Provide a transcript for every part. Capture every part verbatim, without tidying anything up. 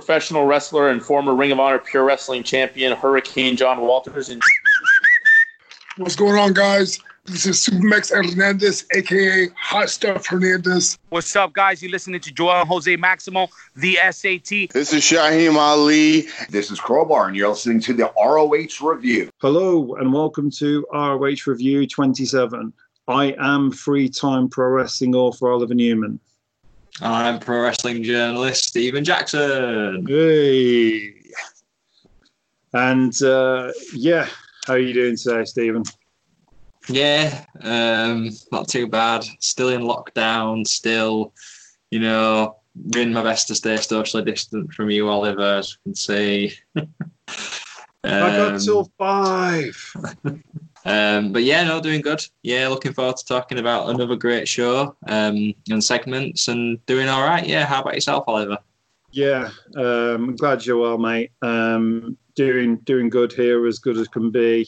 professional wrestler and former Ring of Honor Pure Wrestling champion Hurricane John Walters. And what's going on, guys? This is Supermax Hernandez, a k a. Hot Stuff Hernandez. What's up, guys? You're listening to Joel Jose Maximo, the S A T. This is Shaheem Ali. This is Crowbar, and you're listening to the R O H Review. Hello, and welcome to R O H Review twenty-seven. I am three-time pro wrestling author Oliver Newman. I'm pro wrestling journalist Stephen Jackson. Hey. And, uh, yeah, how are you doing today, Stephen? Yeah, um, not too bad. Still in lockdown, still, you know, doing my best to stay socially distant from you, Oliver, as you can see. um, I got till five. um, but yeah, no, doing good. Yeah, looking forward to talking about another great show um, and segments and doing all right. Yeah, how about yourself, Oliver? Yeah, um, I'm glad you're well, mate. Um, doing doing good here, as good as can be.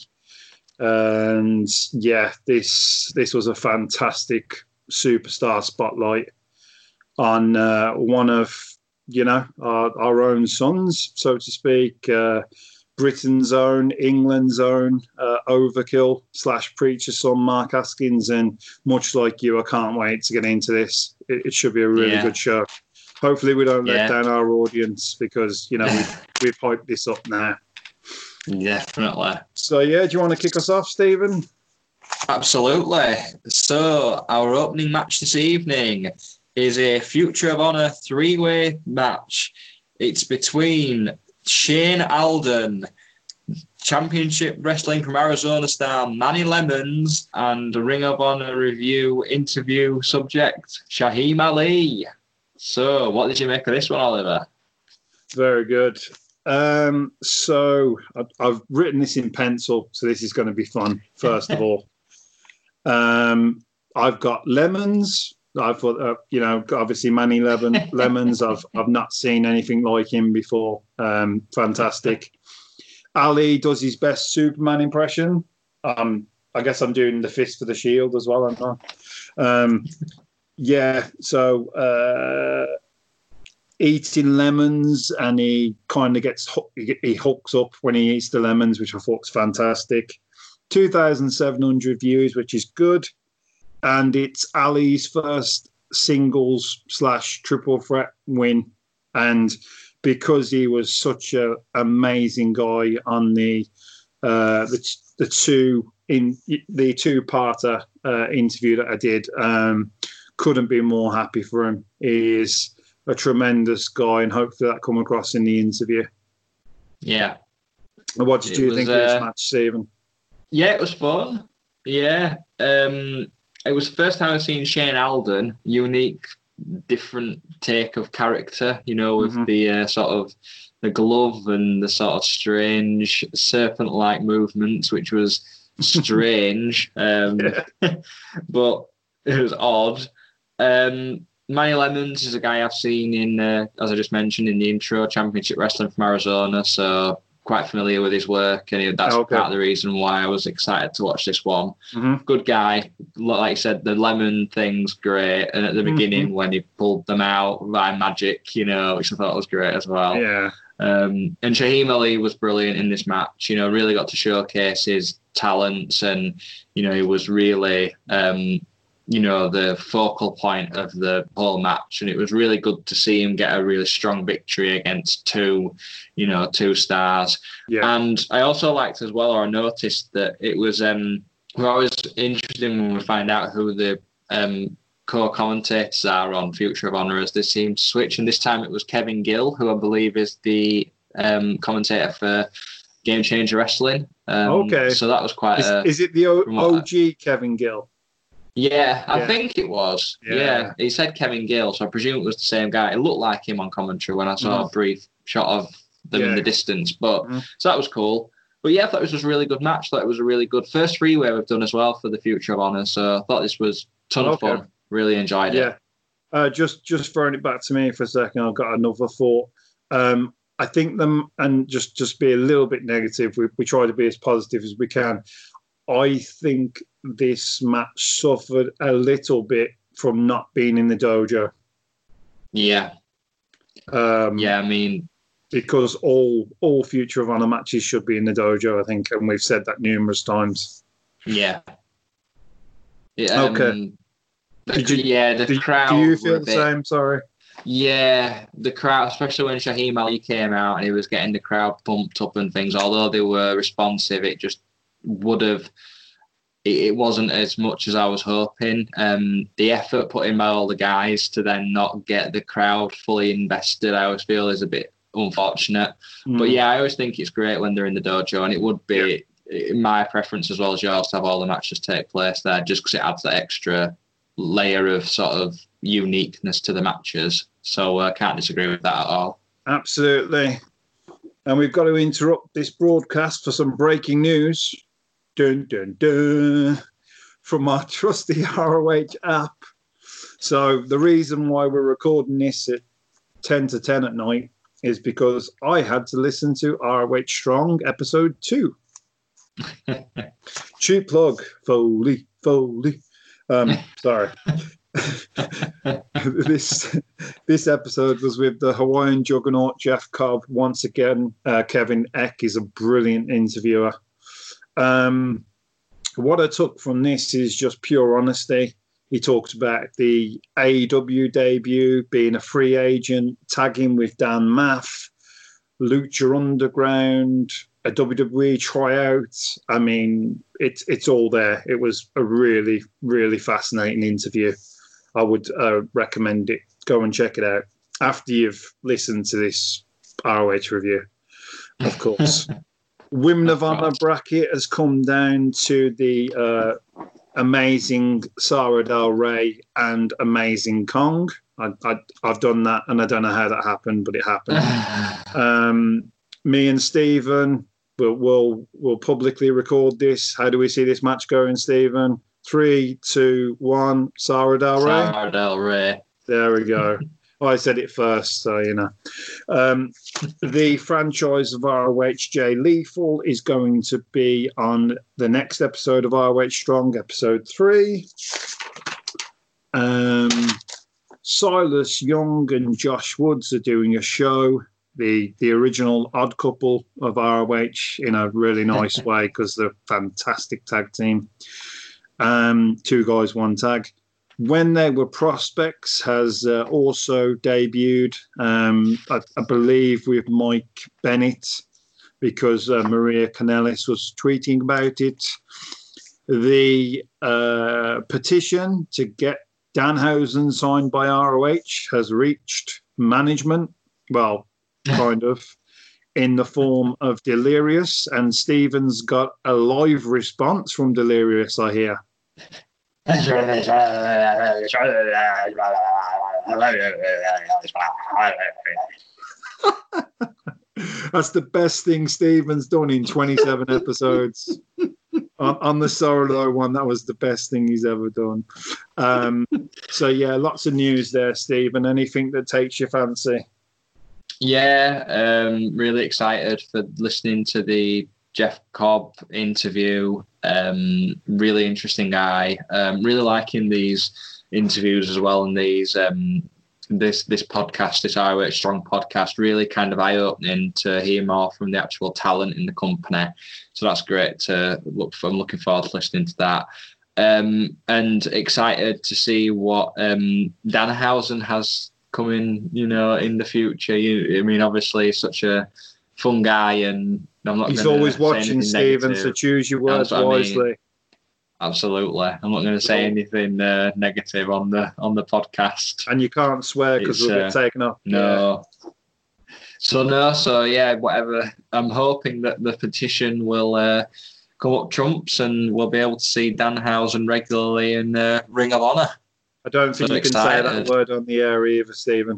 And yeah, this this was a fantastic superstar spotlight on uh, one of, you know, our, our own sons, so to speak, uh, Britain's own, England's own uh, Overkill slash Preacher son, Mark Haskins. And much like you, I can't wait to get into this. It, it should be a really yeah. good show. Hopefully we don't let yeah. down our audience because, you know, we've, we've hyped this up now. Definitely. So, yeah, do you want to kick us off, Stephen? Absolutely. So, our opening match this evening is a Future of Honor three-way match. It's between Shane Alden, Championship Wrestling from Arizona star Manny Lemons, and Ring of Honor Review interview subject Shaheem Ali. So, what did you make of this one, Oliver? Very good. Um, so I've, I've written this in pencil, so this is going to be fun. First of all, um, I've got Lemons. I've got, uh, you know, obviously Manny Lemon, Lemons. I've I've not seen anything like him before. Um, fantastic. Ali does his best Superman impression. Um, I guess I'm doing the Fist for the Shield as well. I'm not. Um, yeah. So. Uh, Eating lemons, and he kind of gets he hooks up when he eats the lemons, which I thought was fantastic. two thousand seven hundred views, which is good, and it's Ali's first singles slash triple threat win. And because he was such an amazing guy on the uh, the the two in the two parter uh, interview that I did, um, couldn't be more happy for him. He is a tremendous guy, and hopefully that come across in the interview. Yeah. And what did it you was, think of this uh, match, Stephen? Yeah, it was fun. Yeah. Um, it was the first time I've seen Shane Alden, unique, different take of character, you know, with mm-hmm. the uh, sort of the glove and the sort of strange serpent-like movements, which was strange, um, yeah. but it was odd. Um, Manny Lemons is a guy I've seen in, uh, as I just mentioned in the intro, Championship Wrestling from Arizona, so quite familiar with his work, and that's okay. part of the reason why I was excited to watch this one. Mm-hmm. Good guy. Like you said, the lemon thing's great, and at the mm-hmm. beginning when he pulled them out by magic, you know, which I thought was great as well. Yeah. Um, and Shaheem Ali was brilliant in this match, you know, really got to showcase his talents, and, you know, he was really... Um, you know, the focal point of the whole match. And it was really good to see him get a really strong victory against two, you know, two stars. Yeah. And I also liked as well, or I noticed that it was, um, we're always interested when we find out who the um, co-commentators are on Future of Honor as they seem to switch. And this time it was Kevin Gill, who I believe is the um, commentator for Game Changer Wrestling. Um, okay. So that was quite is, a... Is it the o- O G Kevin Gill? Yeah, I yeah. think it was. Yeah. yeah, he said Kevin Gill, so I presume it was the same guy. It looked like him on commentary when I saw mm-hmm. a brief shot of them yeah. in the distance. But mm-hmm. so that was cool. But yeah, I thought this was a really good match. I thought it was a really good first three-way we've done as well for the Future of Honor. So I thought this was a ton okay. of fun. Really enjoyed yeah. it. Uh, just just throwing it back to me for a second, I've got another thought. Um, I think them, and just, just be a little bit negative, we, we try to be as positive as we can. I think this match suffered a little bit from not being in the dojo. Yeah. Um, yeah, I mean, because all all Future of Honor matches should be in the dojo, I think, and we've said that numerous times. Yeah. Yeah. Um, okay. The, did you, yeah, the did, crowd. Do you feel the bit, same? Sorry. Yeah, the crowd, especially when Shaheem Ali came out and he was getting the crowd pumped up and things. Although they were responsive, it just would have. It, it wasn't as much as I was hoping. Um, the effort put in by all the guys to then not get the crowd fully invested, I always feel is a bit unfortunate. Mm. But yeah, I always think it's great when they're in the dojo, and it would be yeah. my preference as well as yours to have all the matches take place there, just because it adds that extra layer of sort of uniqueness to the matches. So I uh, can't disagree with that at all. Absolutely. And we've got to interrupt this broadcast for some breaking news. Dun, dun, dun. From our trusty R O H app. So the reason why we're recording this at ten to ten at night is because I had to listen to R O H Strong episode two. Cheap plug. Foley, Foley. Um, sorry. this this episode was with the Hawaiian juggernaut Jeff Cobb. Once again, uh, Kevin Eck is a brilliant interviewer. Um, what I took from this is just pure honesty. He talks about the A E W debut, being a free agent, tagging with Dan Maff, Lucha Underground, a W W E tryout. I mean, it's it's all there. It was a really, really fascinating interview. I would uh, recommend it. Go and check it out after you've listened to this R O H review, of course. Women of Honor bracket has come down to the uh, amazing Sarah Del Rey and amazing Kong. I, I, I've done that, and I don't know how that happened, but it happened. um, me and Stephen will will will publicly record this. How do we see this match going, Stephen? Three, two, one. Sarah Del Rey. Sarah Del Rey. There we go. I said it first, so you know. Um, the franchise of R O H Jay Lethal is going to be on the next episode of R O H Strong, episode three. Um, Silas Young and Josh Woods are doing a show. The the original odd couple of R O H in a really nice way because they're a fantastic tag team. Um, two guys, one tag. When They Were Prospects has uh, also debuted, um, I, I believe, with Mike Bennett, because uh, Maria Kanellis was tweeting about it. The uh, petition to get Danhausen signed by R O H has reached management, well, kind of, in the form of Delirious, and Stephen's got a live response from Delirious, I hear. That's the best thing Stephen's done in twenty-seven episodes. on, on the solo one, that was the best thing he's ever done. Um, so, yeah, lots of news there, Stephen. Anything that takes your fancy? Yeah, um, really excited for listening to the Jeff Cobb interview. Um, really interesting guy. Um, really liking these interviews as well, and these um, this this podcast, this R O H Strong podcast, really kind of eye opening to hear more from the actual talent in the company. So that's great to look for. I'm looking forward to listening to that, um, and excited to see what um, Danhausen has coming, you know, in the future. You, I mean, obviously, such a fun guy, and I'm not. He's always watching, Stephen. So choose your words wisely. I mean. Absolutely, I'm not going to say anything uh, negative on the on the podcast. And you can't swear because we'll get uh, taken off. No. Yeah. So no, so yeah, whatever. I'm hoping that the petition will uh, come up trumps, and we'll be able to see Danhausen regularly in uh, Ring of Honor. I don't think so you excited. Can say that word on the air either, Stephen.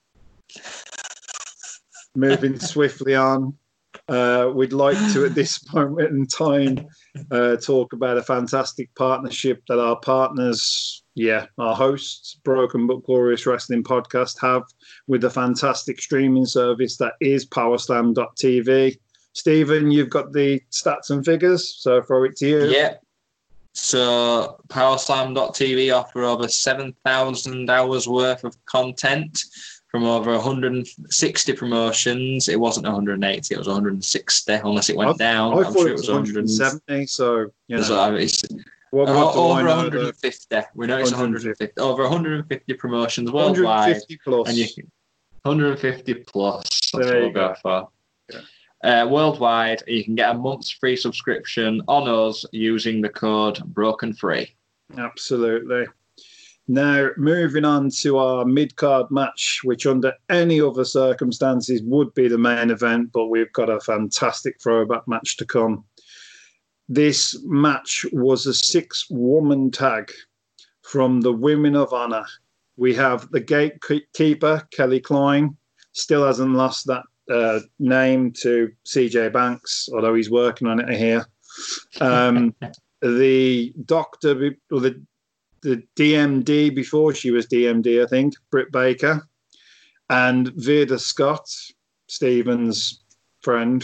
Moving swiftly on, uh, we'd like to, at this moment in time, uh, talk about a fantastic partnership that our partners, yeah, our hosts, Broken But Glorious Wrestling Podcast, have with the fantastic streaming service that is Powerslam dot T V. Stephen, you've got the stats and figures, so throw it to you. Yeah. So Powerslam dot T V offer over seven thousand hours worth of content from over one hundred sixty promotions. It wasn't one hundred eighty, it was one hundred sixty, unless it went I, down. I I'm thought sure it was one hundred seventy, so, you know. So it's, what, what uh, over know, one hundred fifty. We know it's one hundred fifty. Over one hundred fifty promotions worldwide. one hundred fifty plus. And you, one hundred fifty plus. That's There what you we'll go, go. for. Yeah. Uh, worldwide, you can get a month's free subscription on us using the code BROKENFREE. Absolutely. Now, moving on to our mid-card match, which under any other circumstances would be the main event, but we've got a fantastic throwback match to come. This match was a six-woman tag from the Women of Honor. We have the gatekeeper, Kelly Klein, still hasn't lost that uh, name to C J Banks, although he's working on it here. Um, the doctor, or the the D M D before she was D M D, I think, Britt Baker, and Vida Scott, Stephen's friend,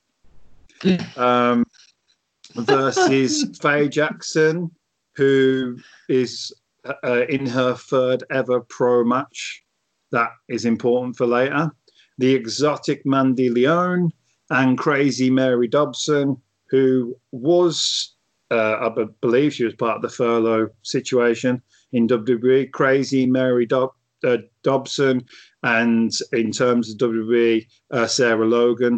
um, versus Faye Jackson, who is uh, in her third ever pro match. That is important for later. The exotic Mandy Leone and Crazy Mary Dobson, who was, uh, I b- believe she was part of the furlough situation in W W E. Crazy Mary Dob- uh, Dobson, and in terms of W W E, uh, Sarah Logan.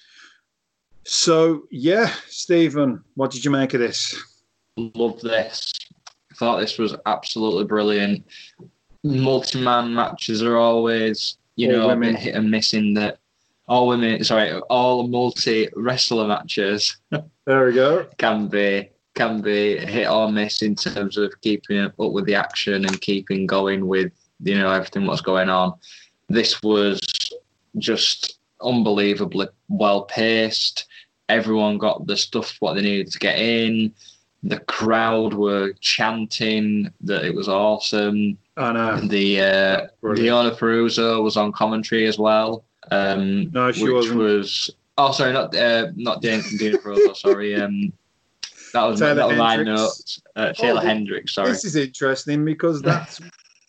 So, yeah, Stephen, what did you make of this? Love this. I thought this was absolutely brilliant. Multi-man matches are always, you All know, women. a bit hit and miss in that all women, sorry, all multi-wrestler matches There we go. can be can be hit or miss in terms of keeping up with the action and keeping going with, you know, everything what's going on. This was just unbelievably well paced. Everyone got the stuff what they needed to get in. The crowd were chanting that it was awesome. I know. The uh, Brilliant. Deonna Purrazzo was on commentary as well. Um, No, she which wasn't. was oh sorry, not uh, not Deonna Purrazzo. Sorry, um, that was Taylor that was my Hendricks. notes. Uh, Taylor Oh, Hendricks. Sorry, This is interesting because that's...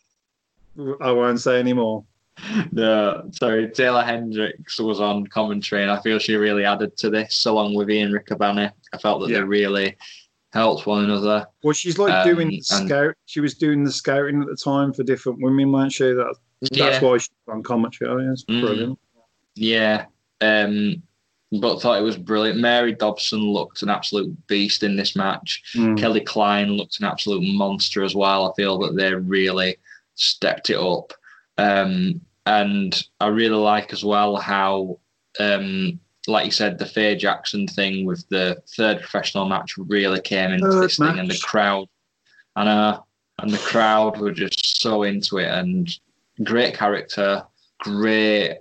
I won't say any more. no, sorry. Taylor Hendricks was on commentary, and I feel she really added to this along with Ian Riccaboni. I felt that Yeah. they really helped one another. Well, she's like Um, doing the and- scout. She was doing the scouting at the time for different women, weren't she? That, that's Yeah. why she's on commentary. Oh, yeah, it's Mm. brilliant. Yeah, um, but thought it was brilliant. Mary Dobson looked an absolute beast in this match. Mm. Kelly Klein looked an absolute monster as well. I feel that they really stepped it up. Um, and I really like as well how, um, like you said, the Faye Jackson thing with the third professional match really came into Third this thing, and the match. crowd, I know, and the crowd were just so into it, and great character, great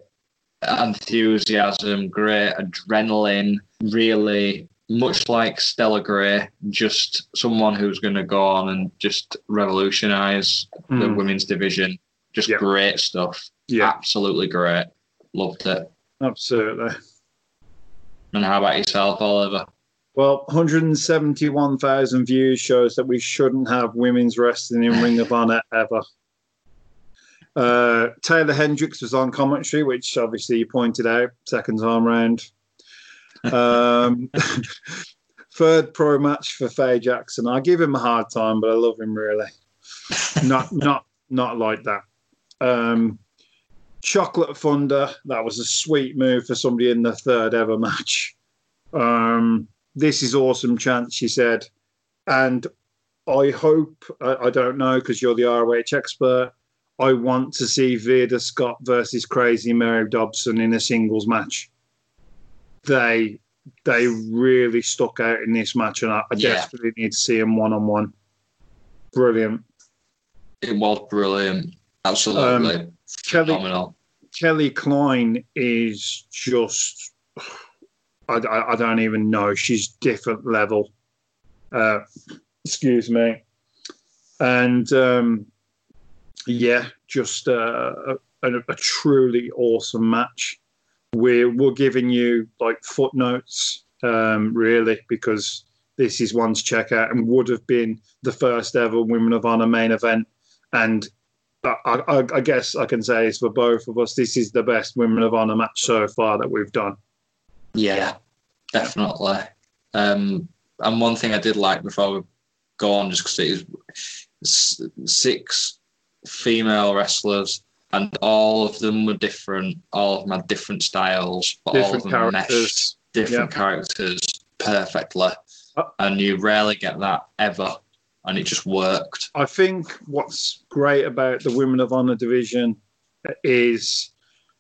enthusiasm, great adrenaline, really much like Stella Gray, just someone who's going to go on and just revolutionise the Mm. women's division. Just Yeah. great stuff. Yeah, Absolutely great. Loved it. absolutely. And how about yourself, Oliver? Well, one hundred seventy-one thousand views shows that we shouldn't have women's wrestling in Ring of Honor ever. Uh, Taylor Hendricks was on commentary, which obviously you pointed out second time round. Um, third pro match for Faye Jackson. I give him a hard time, but I love him really. Not, not, not like that. Um, Chocolate Thunder. That was a sweet move for somebody in the third ever match. Um, this is awesome chance, she said. And I hope, I, I don't know because you're the R O H expert, I want to see Vida Scott versus Crazy Mary Dobson in a singles match. They they really stuck out in this match, and I, I Yeah. desperately need to see them one-on-one. Brilliant. It was brilliant. Absolutely Kelly, phenomenal. Kelly Klein is just, I, I, I don't even know. She's different level. Uh, excuse me. And um, yeah, just uh, a, a, a truly awesome match. We're, we're giving you like footnotes, um, really, because this is one to check out and would have been the first ever Women of Honor main event. And I, I, I guess I can say it's for both of us. This is the best Women of Honor match so far that we've done. Yeah, definitely. Um, and one thing I did like before we go on, just because it is six female wrestlers, and all of them were different. All of them had different styles, but Different all of them characters. meshed different Yeah. characters perfectly. Uh, And you rarely get that ever, and it just worked. I think what's great about the Women of Honor division is,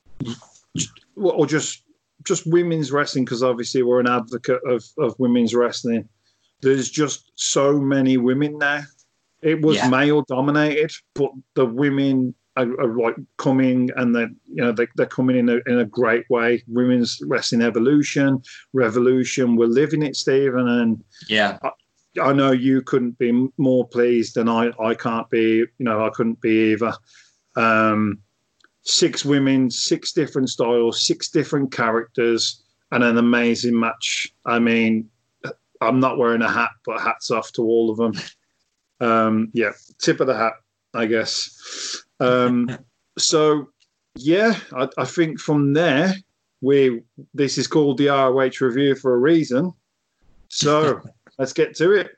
or just just women's wrestling, because obviously we're an advocate of, of women's wrestling. There's just so many women now. It was Yeah. male dominated, but the women are, are like coming, and they you know they they're coming in a in a great way. Women's wrestling evolution, revolution. We're living it, Stephen, and Yeah, I know you couldn't be more pleased, and I, I can't be, you know, I couldn't be either. Um, six women, six different styles, six different characters, and an amazing match. I mean, I'm not wearing a hat, but hats off to all of them. Um, yeah, tip of the hat, I guess. Um, so, yeah, I, I think from there, we this is called the R O H review for a reason. So. Let's get to it.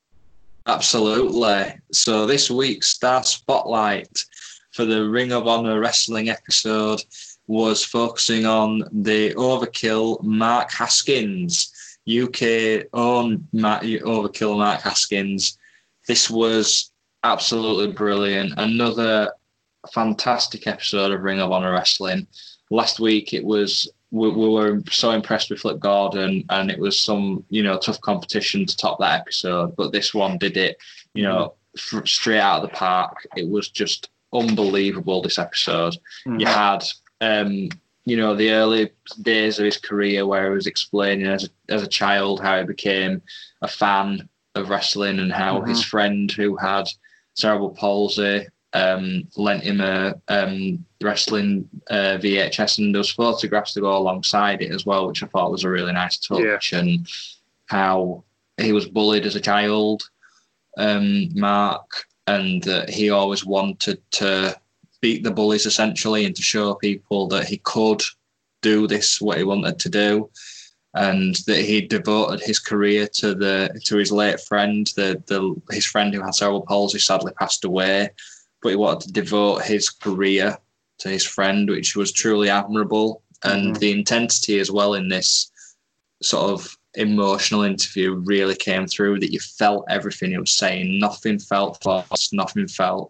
absolutely. So this week's Star Spotlight for the Ring of Honor wrestling episode was focusing on the Overkill Mark Haskins, U K own Mark, Overkill Mark Haskins. This was absolutely brilliant. Another fantastic episode of Ring of Honor wrestling. Last week it was we, we were so impressed with Flip Gordon, and it was some, you know, tough competition to top that episode. But this one did it, you know, f- straight out of the park. It was just unbelievable, this episode. Mm-hmm. You had, um, you know, the early days of his career where he was explaining as a, as a child how he became a fan of wrestling, and how Mm-hmm. his friend who had cerebral palsy um, lent him a um, wrestling uh, V H S, and those photographs to go alongside it as well, which I thought was a really nice touch. Yeah. And how he was bullied as a child, um, Mark, and that he always wanted to beat the bullies essentially, and to show people that he could do this, what he wanted to do. And that he devoted his career to the to his late friend, the the his friend who had cerebral palsy sadly passed away, but he wanted to devote his career to his friend, which was truly admirable. And Mm-hmm. the intensity as well in this sort of emotional interview really came through, that you felt everything he was saying. Nothing felt forced, nothing felt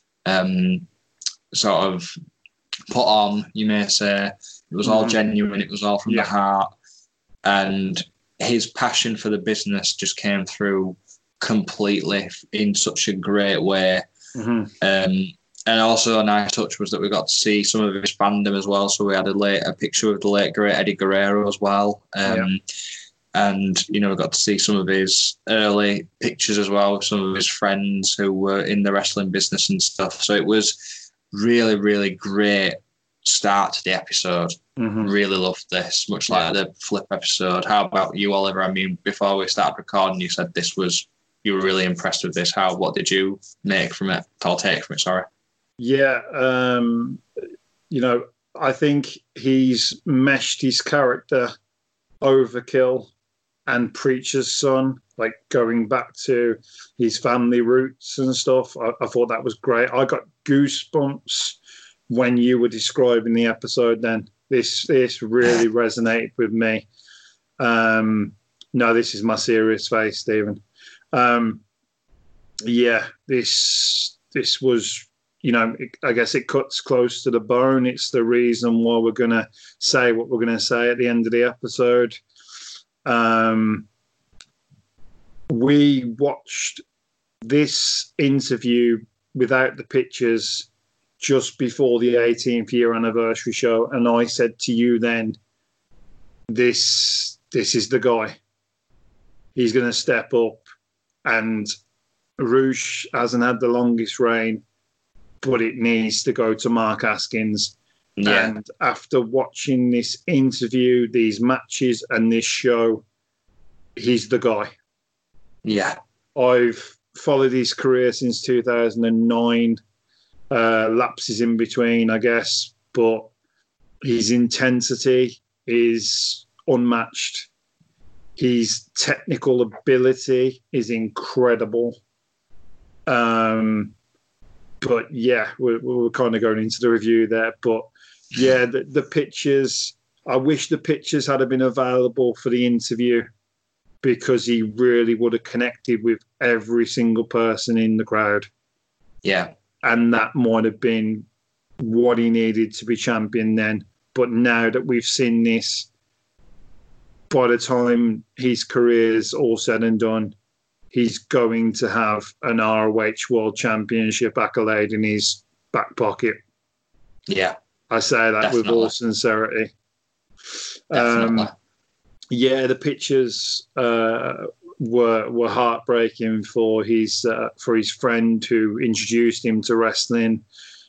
um, sort of put on, you may say. It was all Mhm. genuine, it was all from Yeah. the heart. And his passion for the business just came through completely in such a great way. Mm-hmm. Um, and also a nice touch was that we got to see some of his fandom as well. So we had a late a picture of the late great Eddie Guerrero as well. Um, Yeah. And, you know, we got to see some of his early pictures as well with some of his friends who were in the wrestling business and stuff. So it was really, really great start to the episode. Mm-hmm. Really loved this, much like the Flip episode. How about you, Oliver? I mean, before we started recording, you said this was, you were really impressed with this. How, what did you make from it? Or take from it, sorry. Yeah, um, you know, I think he's meshed his character, Overkill, and Preacher's Son, like going back to his family roots and stuff. I, I thought that was great. I got goosebumps when you were describing the episode then. This this really resonated with me. Um, no, this is my serious face, Stephen. Um, yeah, this this was, you know, it, I guess it cuts close to the bone. It's the reason why we're going to say what we're going to say at the end of the episode. Um, we watched this interview without the pictures just before the eighteenth year anniversary show, and I said to you then, this this is the guy. He's going to step up, and Roosh hasn't had the longest reign, but it needs to go to Mark Haskins. Yeah. And after watching this interview, these matches, and this show, he's the guy. Yeah. I've followed his career since two thousand nine. uh, lapses in between, I guess, but his intensity is unmatched. His technical ability is incredible. Um, but yeah, we're, we're kind of going into the review there. But yeah, the, the pictures, I wish the pictures had been available for the interview, because he really would have connected with every single person in the crowd. Yeah. And that might have been what he needed to be champion then. But now that we've seen this, by the time his career's all said and done, he's going to have an R O H World Championship accolade in his back pocket. Yeah. I say that Definitely. with all sincerity. Definitely. Um, yeah, the pictures uh, were were heartbreaking for his uh, for his friend who introduced him to wrestling.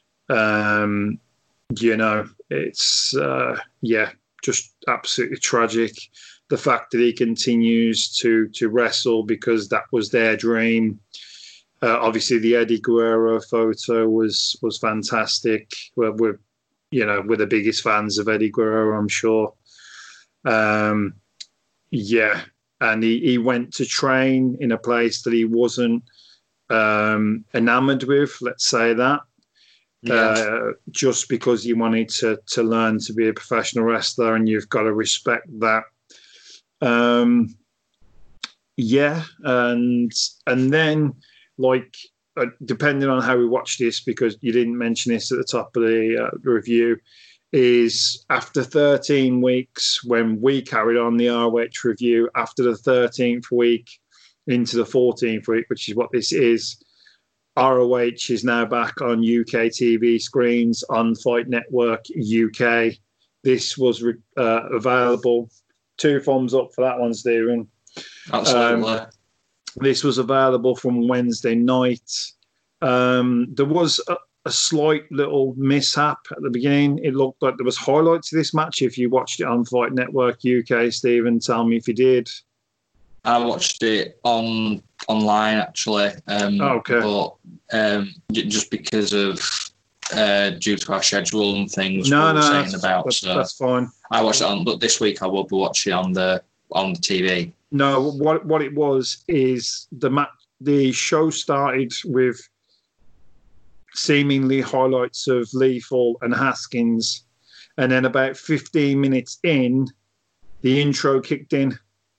Um, you know, it's uh, yeah, just absolutely tragic. The fact that he continues to to wrestle because that was their dream. Uh, obviously, the Eddie Guerrero photo was was fantastic. We're, we're you know we're the biggest fans of Eddie Guerrero, I'm sure. Um, yeah, and he, he went to train in a place that he wasn't um, enamored with. Let's say that. Yeah. Uh, just because he wanted to to learn to be a professional wrestler, and you've got to respect that. Um, yeah, and and then like uh, depending on how we watch this, because you didn't mention this at the top of the, uh, the review, is after thirteen weeks, when we carried on the R O H review, after the thirteenth week into the fourteenth week, which is what this is, R O H is now back on U K T V screens on Fight Network U K. This was uh, available. Two thumbs up for that one, Stephen. Absolutely. Um, this was available from Wednesday night. Um, there was a, a slight little mishap at the beginning. It looked like there was highlights of this match. If you watched it on Fight Network U K, Stephen, tell me if you did. I watched it on online actually. Um, oh, okay. But um, j- just because of uh, due to our schedule and things no, we were no, saying that's, about, that's, so that's fine. I watched it on. But this week I will be watching on the on the T V. No, what what it was is the ma- the show started with seemingly highlights of Lethal and Haskins, and then about fifteen minutes in, the intro kicked in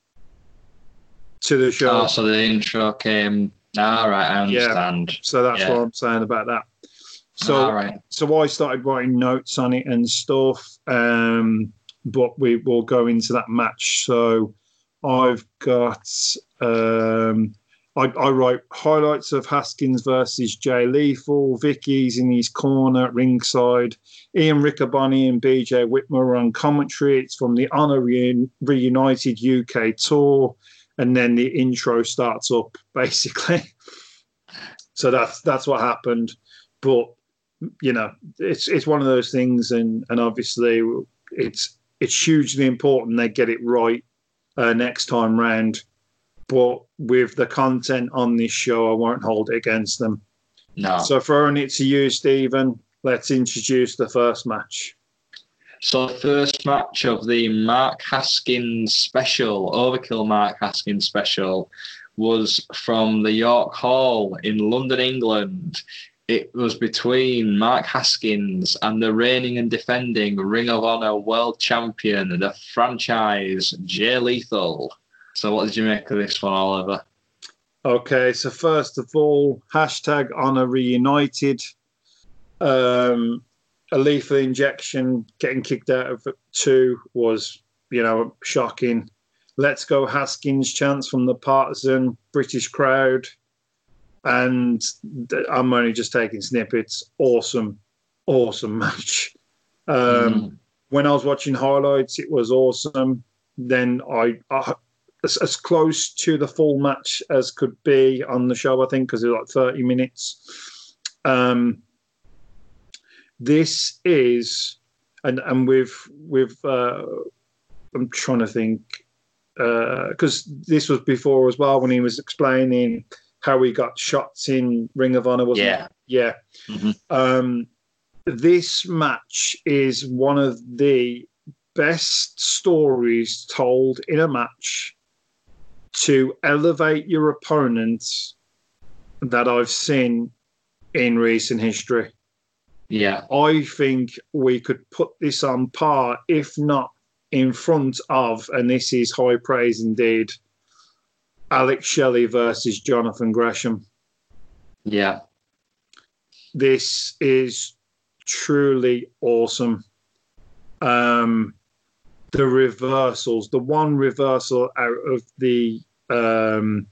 to the show. Oh, so the intro came. All right, I understand. Yeah, so that's yeah. what I'm saying about that. So, All right. so I started writing notes on it and stuff, um, but we will go into that match. So I've got, um, I, I write highlights of Haskins versus Jay Lethal. Vicky's in his corner at ringside. Ian Riccaboni and B J Whitmer are on commentary. It's from the Honor Reun- Reunited U K tour. And then the intro starts up, basically. So that's that's what happened. But you know, it's it's one of those things, and and obviously it's it's hugely important they get it right uh, next time round. But with the content on this show, I won't hold it against them. No. So throwing it to you, Stephen, let's introduce the first match. So the first match of the Mark Haskins special, Overkill Mark Haskins special, was from the York Hall in London, England. It was between Mark Haskins and the reigning and defending Ring of Honor World Champion, the franchise, Jay Lethal. So what did you make of this one, Oliver? Okay, so first of all, hashtag Honor Reunited. Um, a lethal injection getting kicked out of two was, you know, shocking. Let's go Haskins chants from the partisan British crowd. And I'm only just taking snippets. Awesome, awesome match. Um, mm. When I was watching highlights, it was awesome. Then I, I as, as close to the full match as could be on the show, I think, because it was like thirty minutes. Um, this is, and and with with uh, I'm trying to think, because uh, this was before as well when he was explaining how he got shots in Ring of Honor, wasn't yeah. it? Yeah. Mm-hmm. Um, this match is one of the best stories told in a match to elevate your opponent that I've seen in recent history. Yeah. I think we could put this on par, if not in front of, and this is high praise indeed, Alex Shelley versus Jonathan Gresham. Yeah. This is truly awesome. Um, the reversals, the one reversal out of the, um,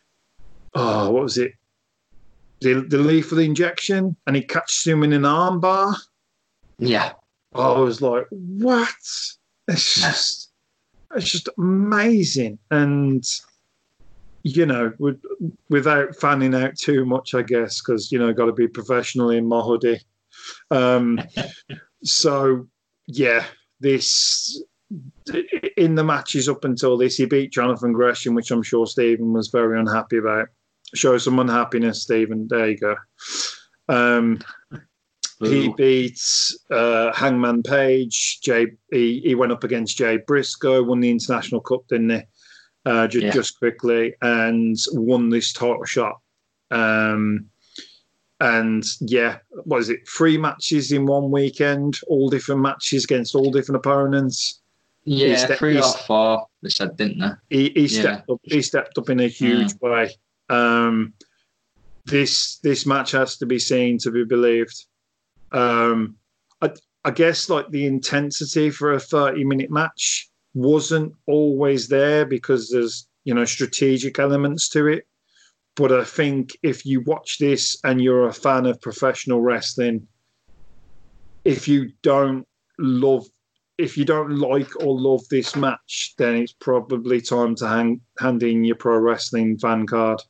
oh, what was it? The, the lethal injection, and he catches him in an armbar. Yeah. I was like, what? It's just, it's just amazing. And, you know, with, without fanning out too much, I guess, because, you know, got to be professional in my hoodie. Um, so, yeah, this, in the matches up until this, he beat Jonathan Gresham, which I'm sure Stephen was very unhappy about. Show some unhappiness, Stephen. There you go. Um, he beats uh, Hangman Page. Jay, he, he went up against Jay Briscoe, won the International Cup, didn't he? Uh, just, yeah. just quickly, and won this title shot. Um, and yeah, what is it? Three matches in one weekend, all different matches against all different opponents. Yeah, ste- three or four. They said, didn't they? He, he Yeah. stepped up. He stepped up in a huge Mm. way. Um, this this match has to be seen to be believed. Um, I, I guess like the intensity for a thirty minute match wasn't always there because there's, you know, strategic elements to it. But I think if you watch this and you're a fan of professional wrestling, if you don't love, if you don't like or love this match, then it's probably time to hang, hand in your pro wrestling fan card.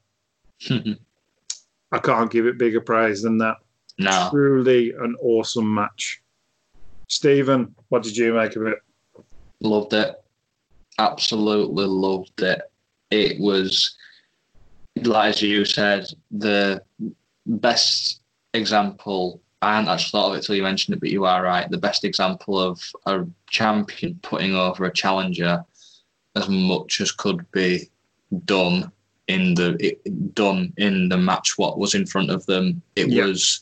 I can't give it bigger praise than that. No. Truly an awesome match. Stephen, what did you make of it? Loved it. Absolutely loved it. It was, like as you said, the best example. I hadn't actually thought of it till you mentioned it, but you are right. The best example of a champion putting over a challenger as much as could be done in the it, done in the match. What was in front of them? It Yeah. was.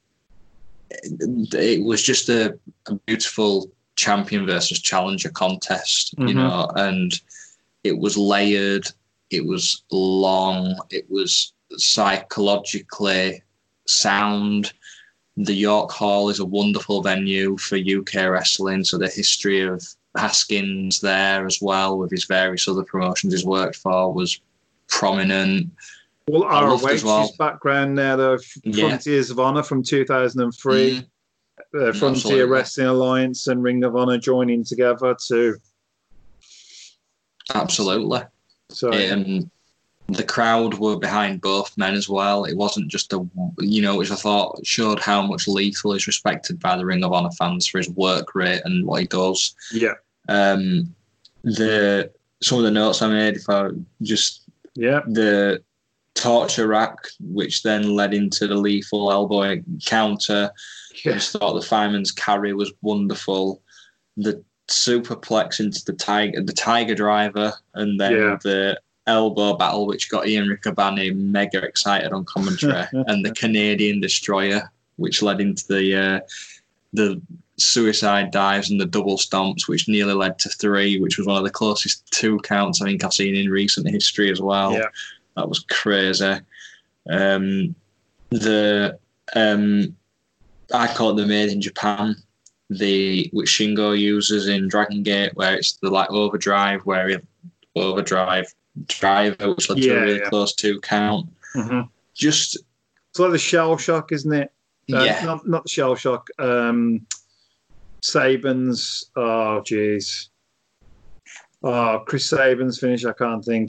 It, it was just a, a beautiful champion versus challenger contest, you Mhm. know, and it was layered. It was long. It was psychologically sound. The York Hall is a wonderful venue for U K wrestling, so the history of Haskins there as well, with his various other promotions he's worked for, was prominent. Well, I loved as R O H's well. background there, the Yeah. Frontiers of Honor from two thousand three, Mm, uh, Frontier Absolutely. Wrestling Alliance and Ring of Honor joining together to. absolutely. So Um, the crowd were behind both men as well. It wasn't just a, you know, which I thought showed how much Lethal is respected by the Ring of Honor fans for his work rate and what he does. yeah, Um, the some of the notes I made, if I just yeah, the torture rack, which then led into the lethal elbow counter. I yeah, just thought the fireman's carry was wonderful. The superplex into the tiger, the tiger driver, and then Yeah. the elbow battle, which got Ian Riccaboni mega excited on commentary, and the Canadian destroyer, which led into the uh, the suicide dives and the double stomps, which nearly led to three, which was one of the closest two counts I think I've seen in recent history as well. yeah. That was crazy. Um, the um, I call it the Made in Japan, the which Shingo uses in Dragon Gate, where it's the like overdrive, where he overdrive driver, which led to Yeah, a really yeah. close two count. Mhm. Just It's like the shell shock, isn't it? Uh, yeah, Not, not the shell shock. Um, Saban's. Oh, jeez. Oh, Chris Saban's finish. I can't think.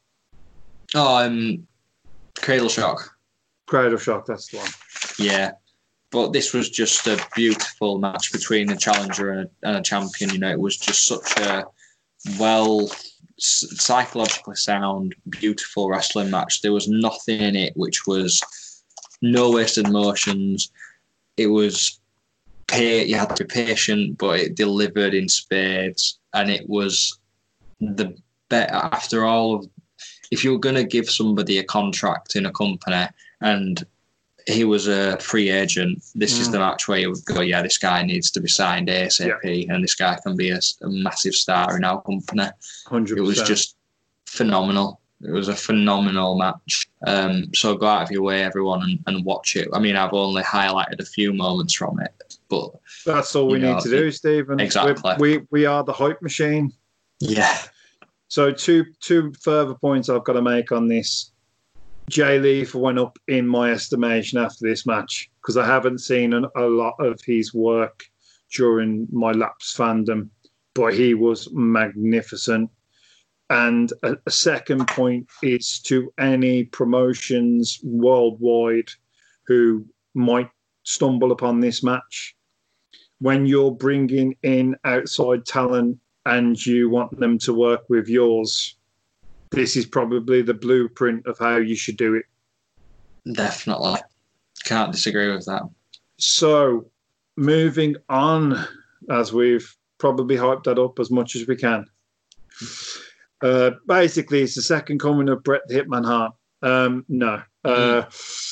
oh, um, Cradle Shock. Cradle shock. That's the one. Yeah, but this was just a beautiful match between a challenger and a, and a champion. You know, it was just such a well s- psychologically sound, beautiful wrestling match. There was nothing in it which was no wasted motions. It was pay. You had to be patient, but it delivered in spades, and it was the bet after all of. If you're going to give somebody a contract in a company and he was a free agent, this mm. is the match where you would go, yeah, this guy needs to be signed ASAP, yeah. and this guy can be a, a massive star in our company. one hundred percent. It was just phenomenal. It was a phenomenal match. Um, so go out of your way, everyone, and, and watch it. I mean, I've only highlighted a few moments from it, but that's all we know, need to do, Stephen. Exactly. We, we we are the hype machine. Yeah. So two two further points I've got to make on this. Jay Leaf went up in my estimation after this match because I haven't seen an, a lot of his work during my Laps fandom, but he was magnificent. And a, a second point is to any promotions worldwide who might stumble upon this match. When you're bringing in outside talent and you want them to work with yours, this is probably the blueprint of how you should do it. Definitely. Can't disagree with that. So, moving on, as we've probably hyped that up as much as we can. Uh, basically, it's the second coming of Bret the Hitman Hart. Um, no. Uh,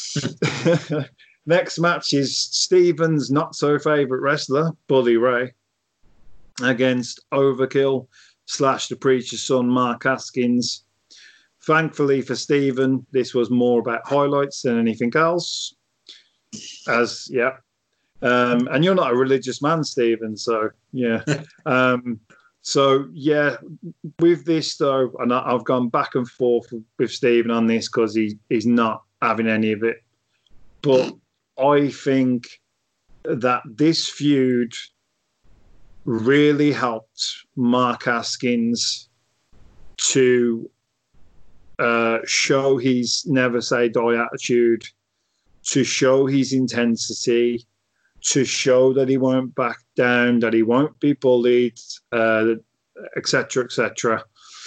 next match is Stephen's not-so-favourite wrestler, Bully Ray, against Overkill slash the Preacher's son, Mark Haskins. Thankfully for Stephen, this was more about highlights than anything else. As, yeah. Um, and you're not a religious man, Stephen, so, yeah. um, so, yeah, with this, though, and I, I've gone back and forth with Stephen on this because he, he's not having any of it. But I think that this feud really helped Mark Haskins to uh, show his never say die attitude, to show his intensity, to show that he won't back down, that he won't be bullied, uh, et cetera, et cetera.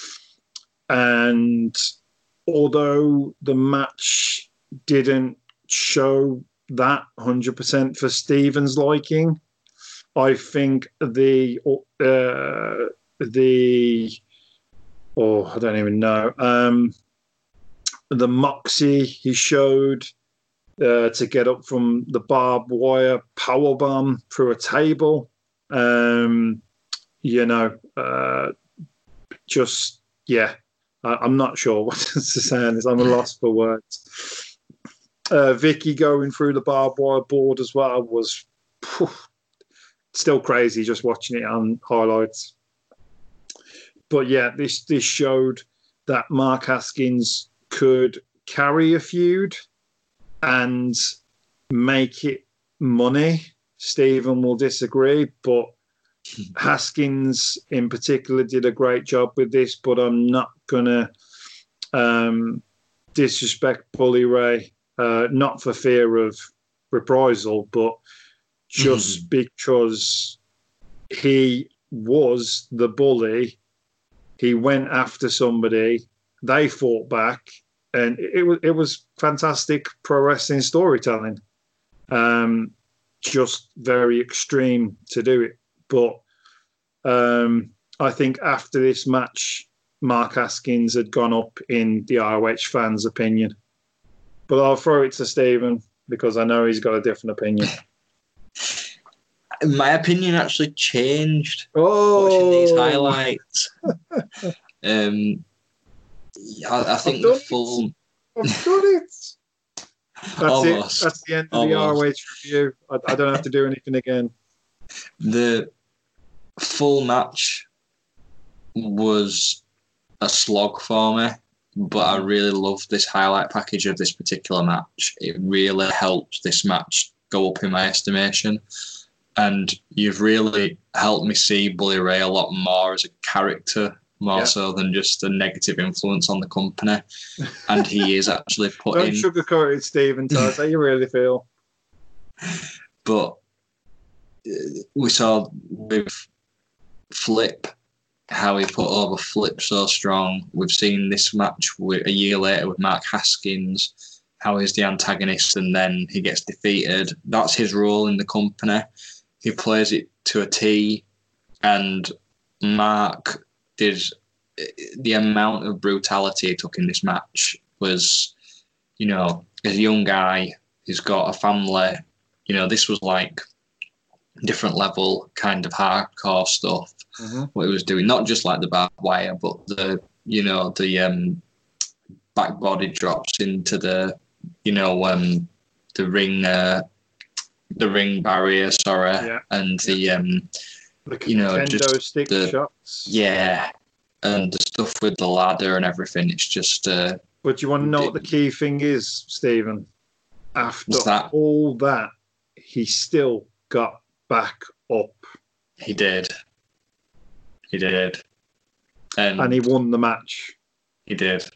And although the match didn't show that one hundred percent for Stephen's liking, I think the uh, the oh I don't even know um, the moxie he showed uh, to get up from the barbed wire powerbomb through a table, um, you know, uh, just yeah, I, I'm not sure what to say on this. I'm a loss for words. Uh, Vicky going through the barbed wire board as well was. Phew, still crazy just watching it on highlights. But yeah, this this showed that Mark Haskins could carry a feud and make it money. Stephen will disagree, but Haskins in particular did a great job with this, but I'm not going to um, disrespect Bully Ray, uh, not for fear of reprisal, but just mm-hmm. because he was the bully. He went after somebody, they fought back, and it, it was it was fantastic pro wrestling storytelling. Um, just very extreme to do it. But um, I think after this match, Mark Haskins had gone up in the R O H fans' opinion. But I'll throw it to Stephen because I know he's got a different opinion. My opinion actually changed oh. watching these highlights. um, I, I think the full. It. I've done it. That's Almost. it. That's the end of Almost. the R O H review. I, I don't have to do anything again. The full match was a slog for me, but I really loved this highlight package of this particular match. It really helped this match go up in my estimation. And you've really helped me see Bully Ray a lot more as a character, more yeah. so than just a negative influence on the company. And he is actually put Don't in... Don't sugarcoat it, Stephen. Tell us how you really feel. But we saw with Flip how he put over Flip so strong. We've seen this match with, a year later with Mark Haskins. how he's the antagonist and then he gets defeated. That's his role in the company. He plays it to a T, and Mark did the amount of brutality he took in this match was, you know, as a young guy, he's got a family. You know, this was like different level kind of hardcore stuff. Mm-hmm. What he was doing, not just like the barbed wire, but the, you know, the um, back body drops into the, you know, um, the ring, uh, the ring barrier, sorry, yeah. and the, yeah. um, the you know, just stick the, shots. Yeah, and the stuff with the ladder and everything. It's just. Uh, but you want to know it, what the key thing is, Stephen? After that? all that, he still got back up. He did. He did. And, and he won the match. He did.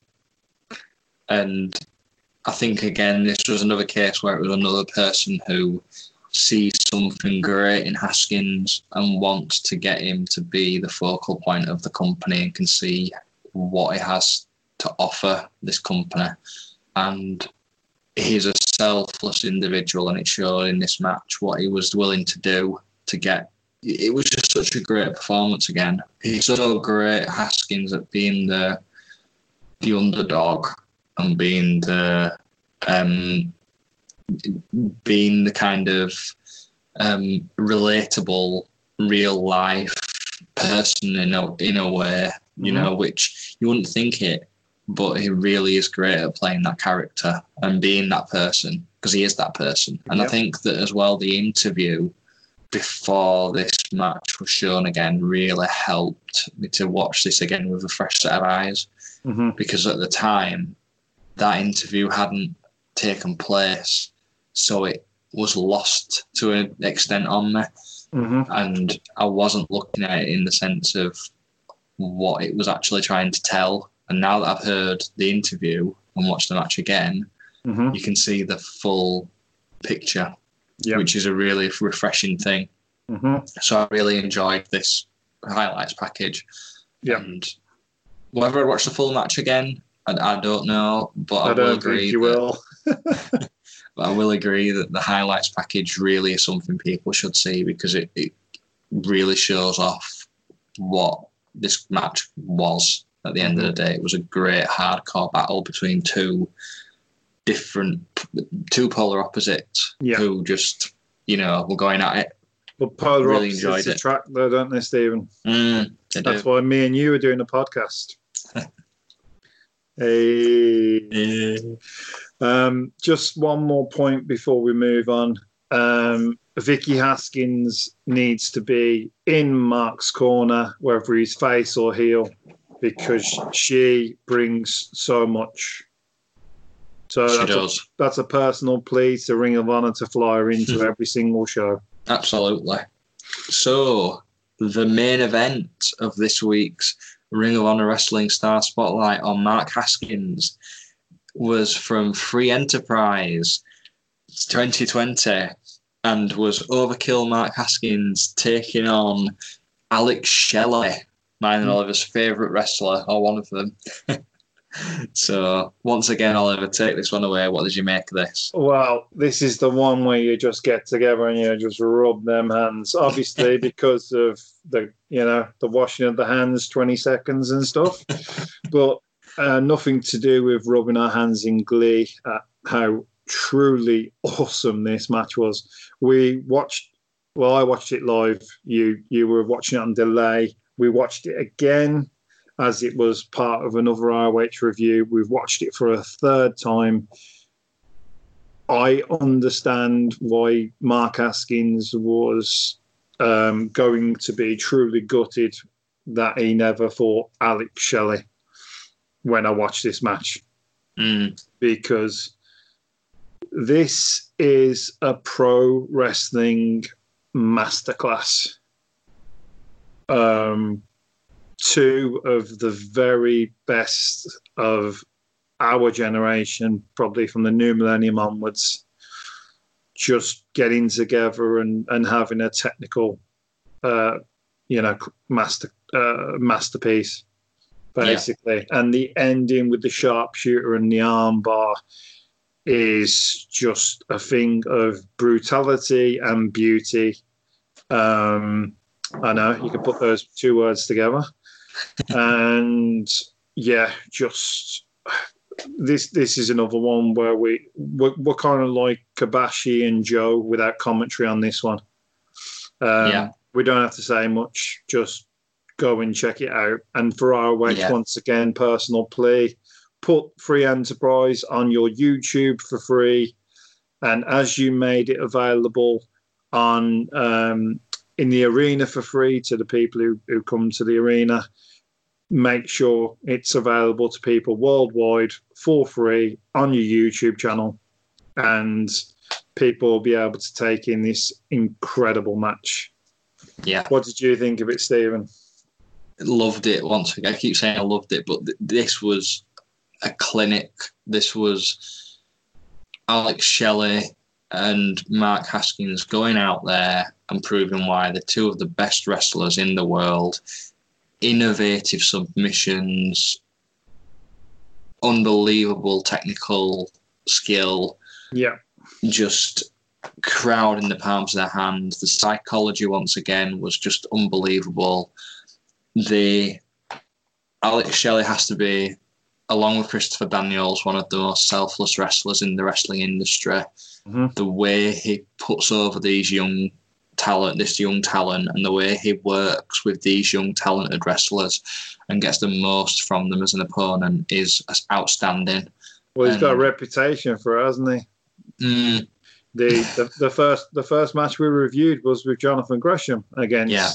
And I think, again, this was another case where it was another person who sees something great in Haskins and wants to get him to be the focal point of the company and can see what he has to offer this company. And he's a selfless individual, and it showed in this match what he was willing to do to get. It was just such a great performance again. He's so great, Haskins, at being the the underdog and being the um, being the kind of um, relatable, real life person in a in a way, you mm-hmm. know, which you wouldn't think it, but he really is great at playing that character and being that person, because he is that person. And yep. I think that as well, the interview before this match was shown again really helped me to watch this again with a fresh set of eyes, mm-hmm. because at the time that interview hadn't taken place, so it was lost to an extent on me, mm-hmm. and I wasn't looking at it in the sense of what it was actually trying to tell. And now that I've heard the interview and watched the match again, mm-hmm. you can see the full picture, yep. which is a really refreshing thing. Mm-hmm. So I really enjoyed this highlights package. Yep. And whether I'd watch the full match again, I, I don't know, but I, I will don't agree. Think you that, will. But I will agree that the highlights package really is something people should see, because it, it really shows off what this match was. At the end mm-hmm. of the day, it was a great hardcore battle between two different, two polar opposites yeah. who just, you know, were going at it. But polar really opposites enjoyed it. attract, though, don't they, Stephen? Mm, they That's do. why me and you are doing a podcast. Hey. Yeah. Um, just one more point before we move on. Um, Vicky Haskins needs to be in Mark's corner, whether he's face or heel, because she brings so much. So she that's does. A, that's a personal plea to Ring of Honor to fly her into every single show. Absolutely. So, the main event of this week's Ring of Honor Wrestling Star Spotlight on Mark Haskins was from Free Enterprise twenty twenty, and was Overkill Mark Haskins taking on Alex Shelley, mine and Oliver's favourite wrestler, or one of them. So, once again, Oliver, take this one away. What did you make of this? Well, this is the one where you just get together and you just rub them hands. Obviously, because of the, you know, the washing of the hands, twenty seconds and stuff. But uh, nothing to do with rubbing our hands in glee at how truly awesome this match was. We watched, well, I watched it live. You, you were watching it on delay. We watched it again as it was part of another R O H review. We've watched it for a third time. I understand why Mark Haskins was um, going to be truly gutted that he never fought Alex Shelley when I watched this match. Mm. Because this is a pro wrestling masterclass. Um, two of the very best of our generation, probably from the new millennium onwards, just getting together and, and having a technical, uh, you know, master uh, masterpiece, basically. Yeah. And the ending with the sharpshooter and the arm bar, is just a thing of brutality and beauty. Um, I know you can put those two words together, and yeah, just this this is another one where we we're, we're kind of like Kabashi and Joe without commentary on this one. Um, yeah, we don't have to say much. Just go and check it out. And for our weight, yeah. once again, personal plea: put Free Enterprise on your YouTube for free, and as you made it available on. Um, in the arena for free to the people who, who come to the arena, make sure it's available to people worldwide for free on your YouTube channel, and people will be able to take in this incredible match. Yeah. What did you think of it, Stephen? Loved it. Once again, I keep saying I loved it, but th- this was a clinic. This was Alex Shelley and Mark Haskins going out there and proving why they're two of the best wrestlers in the world. Innovative submissions, unbelievable technical skill. Yeah. Just crowd in the palms of their hands. The psychology, once again, was just unbelievable. The Alex Shelley has to be, along with Christopher Daniels, one of the most selfless wrestlers in the wrestling industry. Mm-hmm. The way he puts over these young talent, this young talent, and the way he works with these young talented wrestlers and gets the most from them as an opponent is outstanding. Well, he's and, got a reputation for it, hasn't he? Mm, the, the the first the first match we reviewed was with Jonathan Gresham against. Yeah.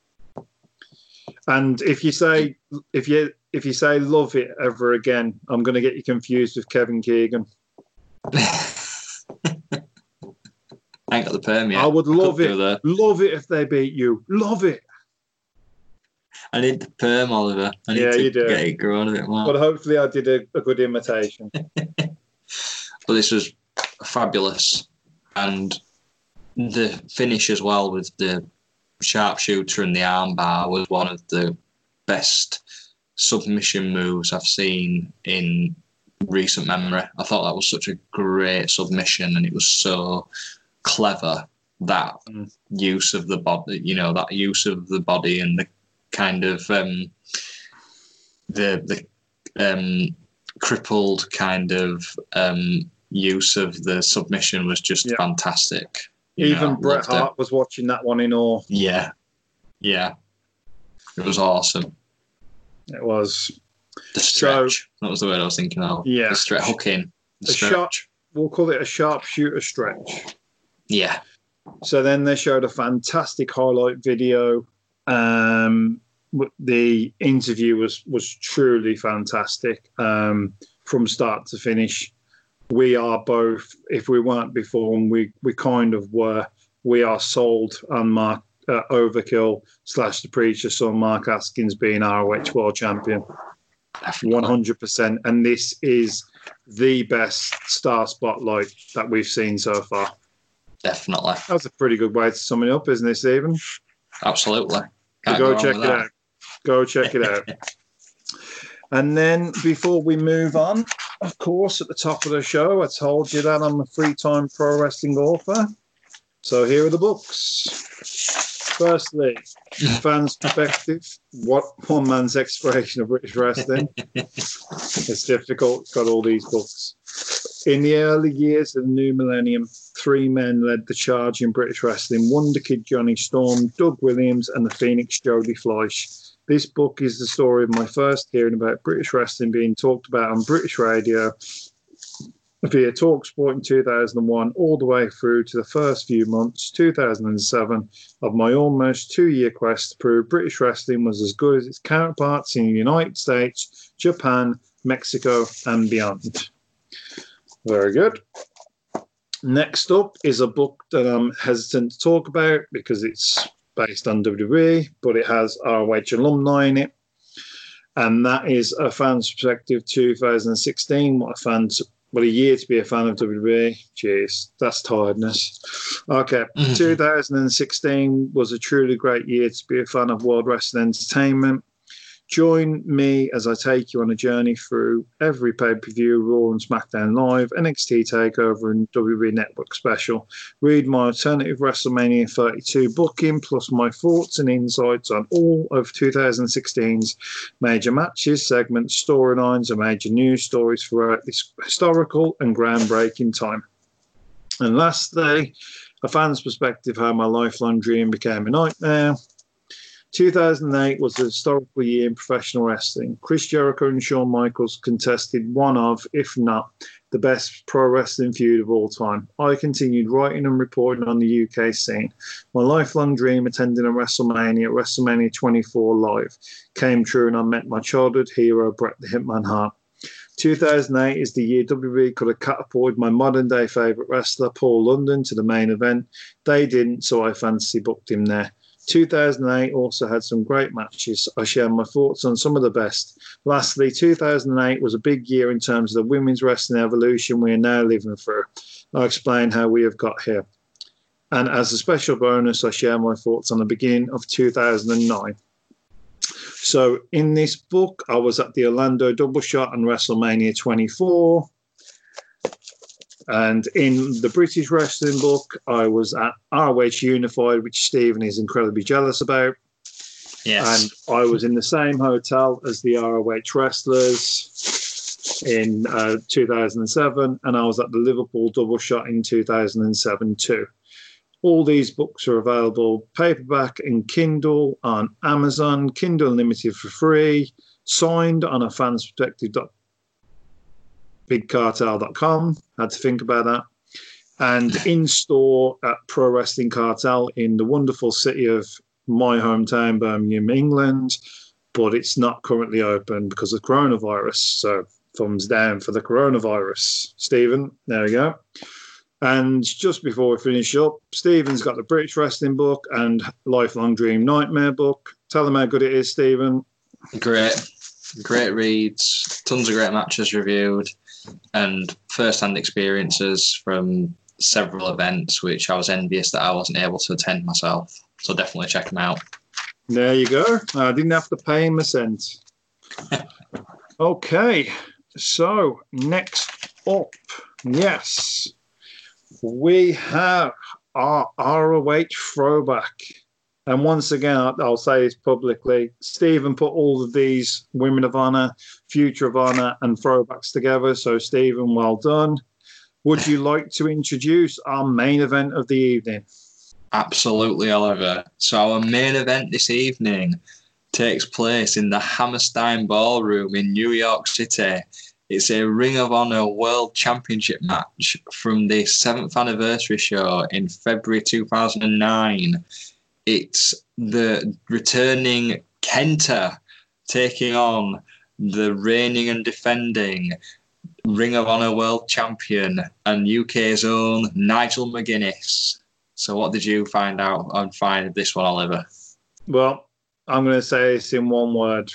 And if you say if you if you say love it ever again, I'm going to get you confused with Kevin Keegan. I ain't got the perm yet. I would love it. Love it if they beat you. Love it. I need the perm, Oliver. I need yeah, to you do. get it growing a bit more. But hopefully I did a, a good imitation. But this was fabulous. And the finish as well with the sharpshooter and the armbar was one of the best submission moves I've seen in recent memory. I thought that was such a great submission, and it was so clever, that mm. use of the body, you know, that use of the body and the kind of um, the the um, crippled kind of um, use of the submission was just yeah. fantastic. You Even know, Bret Hart it. was watching that one in awe. Yeah, yeah, it was awesome. It was the stretch. So, that was the word I was thinking of. Yeah, the stretch hooking. The a stretch. Sharp, we'll call it a sharpshooter stretch. Yeah. So then they showed a fantastic highlight video. Um, the interview was was truly fantastic um, from start to finish. We are both, if we weren't before, and we, we kind of were, we are sold on Mark uh, Overkill slash the Preacher Son, Mark Haskins being R O H World Champion. Definitely. one hundred percent. And this is the best star spotlight that we've seen so far. Definitely. That's a pretty good way to sum it up, isn't it, Stephen? Absolutely. So go check it out. Go check it out. And then before we move on, of course, at the top of the show, I told you that I'm a three-time pro wrestling author. So here are the books. Firstly, Fans' Perspective, what one man's exploration of British wrestling. It's difficult. It's got all these books. In the early years of the new millennium, three men led the charge in British wrestling: Wonder Kid Johnny Storm, Doug Williams, and the Phoenix Jody Fleisch. This book is the story of my first hearing about British wrestling being talked about on British radio via TalkSport in two thousand one, all the way through to the first few months, two thousand seven, of my almost two-year quest to prove British wrestling was as good as its counterparts in the United States, Japan, Mexico, and beyond. Very good. Next up is a book that I'm hesitant to talk about because it's based on W W E, but it has R O H alumni in it. And that is A Fan's Perspective two thousand sixteen. What a fan, to, what a year to be a fan of W W E. Jeez, that's tiredness. Okay, mm-hmm. two thousand sixteen was a truly great year to be a fan of World Wrestling Entertainment. Join me as I take you on a journey through every pay-per-view, Raw and SmackDown Live, N X T TakeOver and W W E Network Special. Read my alternative WrestleMania thirty-two booking, plus my thoughts and insights on all of twenty sixteen's major matches, segments, storylines, and major news stories throughout this historical and groundbreaking time. And lastly, a fan's perspective how my lifelong dream became a nightmare. two thousand eight was a historical year in professional wrestling. Chris Jericho and Shawn Michaels contested one of, if not, the best pro wrestling feud of all time. I continued writing and reporting on the U K scene. My lifelong dream attending a WrestleMania, WrestleMania twenty-four Live, came true, and I met my childhood hero, Bret the Hitman Hart. two thousand eight is the year W W E could have catapulted my modern-day favourite wrestler, Paul London, to the main event. They didn't, so I fantasy booked him there. two thousand eight also had some great matches. I share my thoughts on some of the best. Lastly, two thousand eight was a big year in terms of the women's wrestling evolution we are now living through. I'll explain how we have got here. And as a special bonus, I share my thoughts on the beginning of two thousand nine. So in this book, I was at the Orlando Double Shot on WrestleMania twenty-four. And in the British wrestling book, I was at R O H Unified, which Stephen is incredibly jealous about. Yes. And I was in the same hotel as the R O H wrestlers in uh, two thousand seven, and I was at the Liverpool Double Shot in two thousand seven too. All these books are available paperback and Kindle on Amazon, Kindle Unlimited for free, signed on a fans perspective dot big cartel dot com. Had to think about that. And in store at Pro Wrestling Cartel in the wonderful city of my hometown, Birmingham, England. But it's not currently open because of coronavirus. So thumbs down for the coronavirus. Stephen, there we go. And just before we finish up, Stephen's got the British Wrestling book and Lifelong Dream Nightmare book. Tell them how good it is, Stephen. Great. Great reads. Tons of great matches reviewed. And first-hand experiences from several events, which I was envious that I wasn't able to attend myself. So definitely check them out. There you go. I didn't have to pay him a cent. Okay. So next up, yes, we have our R O H throwback. And once again, I'll say this publicly, Stephen put all of these Women of Honor, Future of Honor, and throwbacks together. So, Stephen, well done. Would you like to introduce our main event of the evening? Absolutely, Oliver. So our main event this evening takes place in the Hammerstein Ballroom in New York City. It's a Ring of Honor World Championship match from the seventh anniversary show in February two thousand nine. It's the returning Kenta taking on the reigning and defending Ring of Honor World Champion and U K's own Nigel McGuinness. So what did you find out and find this one, Oliver? Well, I'm going to say this in one word.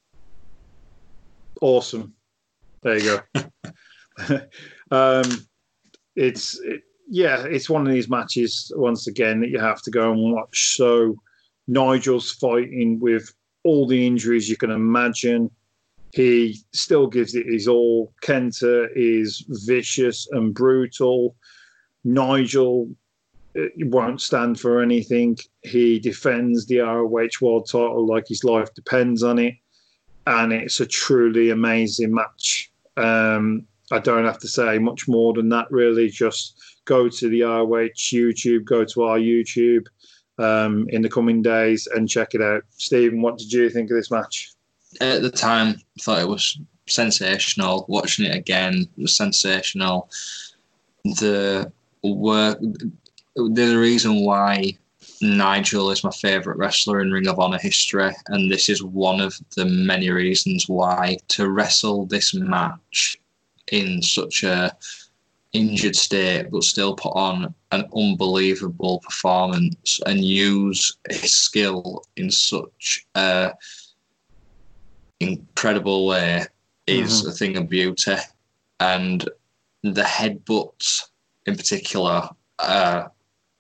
Awesome. There you go. um, it's... It, Yeah, it's one of these matches, once again, that you have to go and watch. So Nigel's fighting with all the injuries you can imagine. He still gives it his all. Kenta is vicious and brutal. Nigel won't stand for anything. He defends the R O H World title like his life depends on it. And it's a truly amazing match. Um, I don't have to say much more than that, really. Just go to the R O H YouTube, go to our YouTube um, in the coming days and check it out. Stephen, what did you think of this match? At the time, I thought it was sensational. Watching it again was sensational. The work, there's a reason why Nigel is my favourite wrestler in Ring of Honor history, and this is one of the many reasons why. To wrestle this match in such a injured state, but still put on an unbelievable performance and use his skill in such a incredible way is mm-hmm. a thing of beauty. And the headbutts in particular are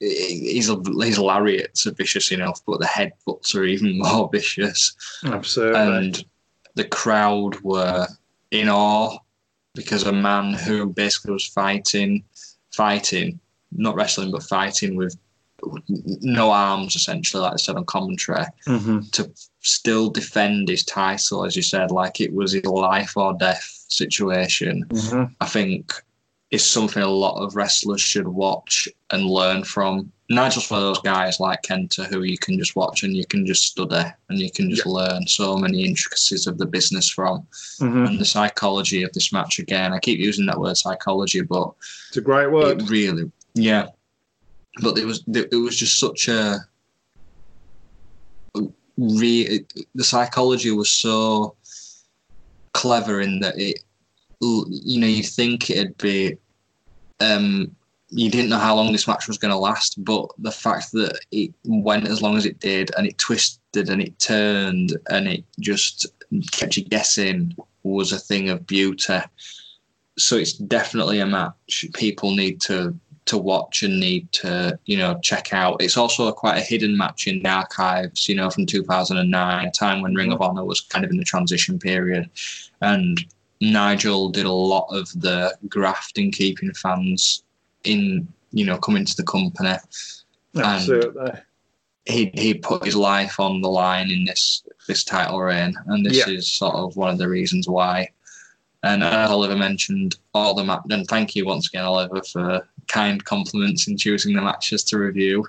he's his lariats are vicious enough, but the headbutts are even more vicious. Absolutely. And the crowd were in awe because a man who basically was fighting, fighting, not wrestling, but fighting with no arms, essentially, like I said on commentary, mm-hmm. to still defend his title, as you said, like it was his life or death situation. Mm-hmm. I think is something a lot of wrestlers should watch and learn from. Nigel's one of those guys like Kenta who you can just watch and you can just study and you can just yeah. learn so many intricacies of the business from. Mm-hmm. And the psychology of this match, again, I keep using that word psychology, but it's a great word. It really, yeah. But it was it was just such a re, the psychology was so clever in that it, you know, you think it'd be, um, you didn't know how long this match was going to last, but the fact that it went as long as it did and it twisted and it turned and it just kept you guessing was a thing of beauty. So it's definitely a match people need to to watch and need to, you know, check out. It's also a, quite a hidden match in the archives, you know, from two thousand nine, a time when Ring of Honor was kind of in the transition period. And Nigel did a lot of the graft in keeping fans in, you know, coming to the company. Absolutely. And he he put his life on the line in this this title reign, and this yeah. is sort of one of the reasons why. And as Oliver mentioned, all the match, and thank you once again, Oliver, for kind compliments in choosing the matches to review.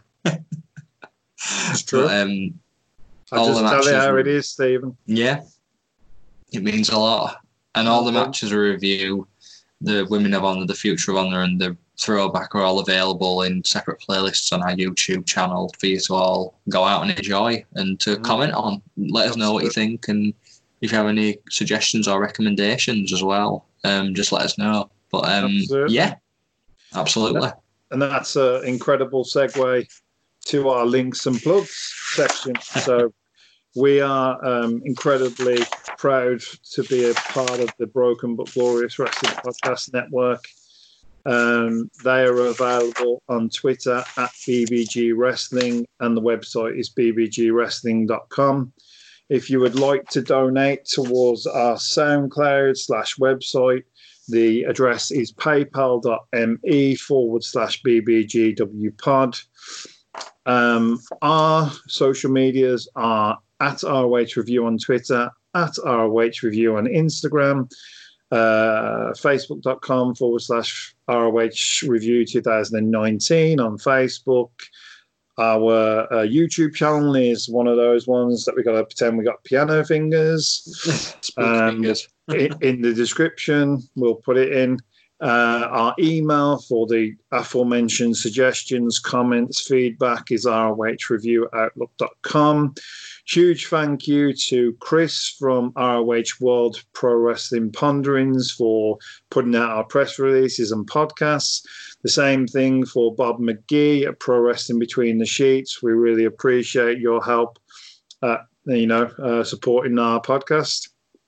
It's true. But, um, I just tell you how it is, Stephen. Yeah, it means a lot. And all the matches are review, the Women of Honor, the Future of Honor, and the Throwback are all available in separate playlists on our YouTube channel for you to all go out and enjoy and to mm. comment on. Let us know what you think, and if you have any suggestions or recommendations as well, um, just let us know. But um, absolutely. yeah, absolutely. And that's an incredible segue to our links and plugs section. So we are um, incredibly proud to be a part of the Broken But Glorious Wrestling Podcast Network. Um, they are available on Twitter at B B G Wrestling, and the website is b b g wrestling dot com. If you would like to donate towards our SoundCloud slash website, the address is paypal.me forward slash bbgwpod. Um, our social medias are at R O H Review on Twitter, at R O H Review on Instagram, uh, facebook.com forward slash ROH Review twenty nineteen on Facebook. Our uh, YouTube channel is one of those ones that we got to pretend we got piano fingers. um, fingers. in, in the description, we'll put it in. Uh, our email for the aforementioned suggestions, comments, feedback is r o h review outlook dot com. Huge thank you to Chris from R O H World Pro Wrestling Ponderings for putting out our press releases and podcasts. The same thing for Bob McGee at Pro Wrestling Between the Sheets. We really appreciate your help at, you know, uh, supporting our podcast.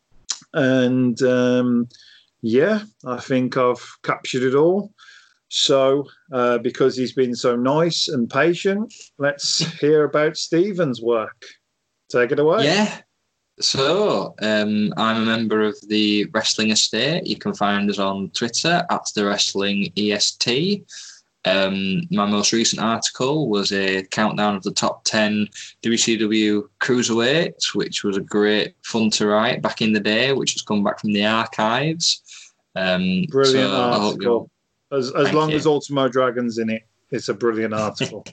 And um, yeah, I think I've captured it all. So uh, because he's been so nice and patient, let's hear about Stephen's work. Take it away. Yeah. So um, I'm a member of the Wrestling Estate. You can find us on Twitter at the Wrestling E S T. Um, my most recent article was a countdown of the top ten W C W Cruiserweights, which was a great fun to write back in the day, which has come back from the archives. Um, brilliant so article. As, as long you. as Ultimo Dragon's in it, it's a brilliant article.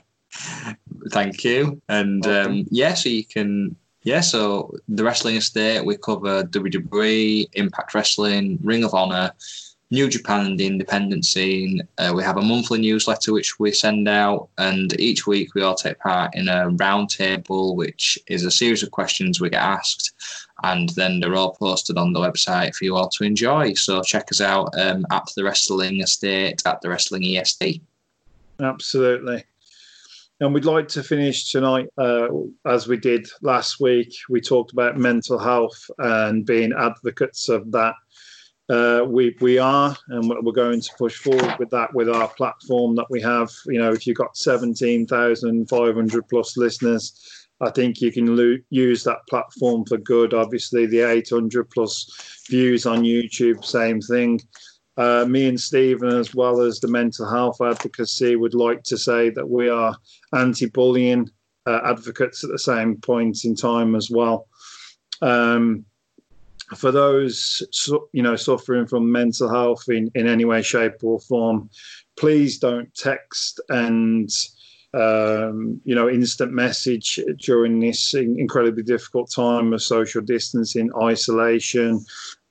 Thank you. And um, yeah, so you can, yeah, so the Wrestling Estate, we cover W W E, Impact Wrestling, Ring of Honor, New Japan and the independent scene. Uh, we have a monthly newsletter which we send out, and each week we all take part in a round table, which is a series of questions we get asked, and then they're all posted on the website for you all to enjoy. So check us out um, at the Wrestling Estate, at the Wrestling E S T. Absolutely. And we'd like to finish tonight, uh, as we did last week. We talked about mental health and being advocates of that. Uh, we we are, and we're going to push forward with that with our platform that we have. You know, if you've got seventeen thousand five hundred plus listeners, I think you can lo- use that platform for good. Obviously, the eight hundred plus views on YouTube, same thing. Uh, me and Stephen, as well as the mental health advocacy, would like to say that we are anti-bullying uh, advocates at the same point in time as well. Um, For those, you know, suffering from mental health in, in any way, shape or form, please don't text and, um, you know, instant message during this incredibly difficult time of social distancing, isolation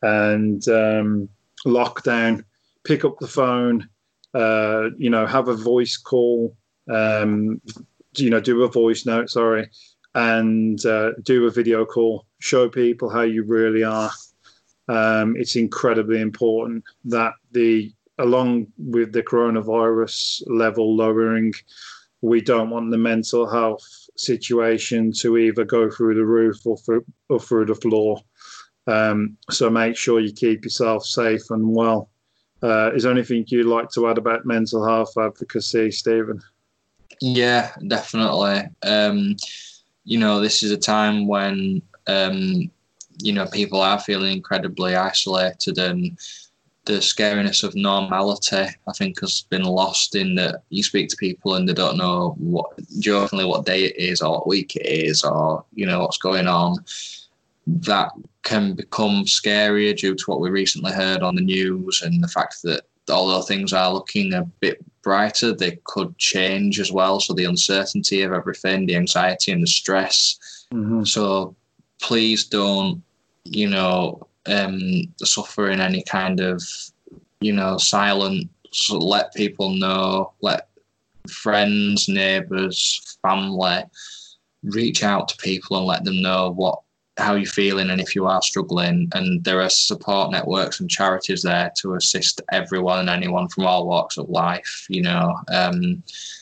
and um, lockdown. Pick up the phone, uh, you know, have a voice call, um, you know, do a voice note, sorry, and uh, do a video call. Show people how you really are. Um, it's incredibly important that the, along with the coronavirus level lowering, we don't want the mental health situation to either go through the roof or through, or through the floor. Um, so make sure you keep yourself safe and well. Uh, is there anything you'd like to add about mental health advocacy, Stephen? Yeah, definitely. Um, you know, this is a time when, um, you know, people are feeling incredibly isolated, and the scariness of normality, I think, has been lost in that you speak to people and they don't know what, jokingly, what day it is or what week it is or, you know, what's going on. That can become scarier due to what we recently heard on the news and the fact that although things are looking a bit brighter, they could change as well. So the uncertainty of everything, the anxiety and the stress. Mm-hmm. So please don't, you know, um, suffer in any kind of, you know, silence. So let people know, let friends, neighbours, family reach out to people and let them know what, how you're feeling and if you are struggling. And there are support networks and charities there to assist everyone and anyone from all walks of life, you know. Um,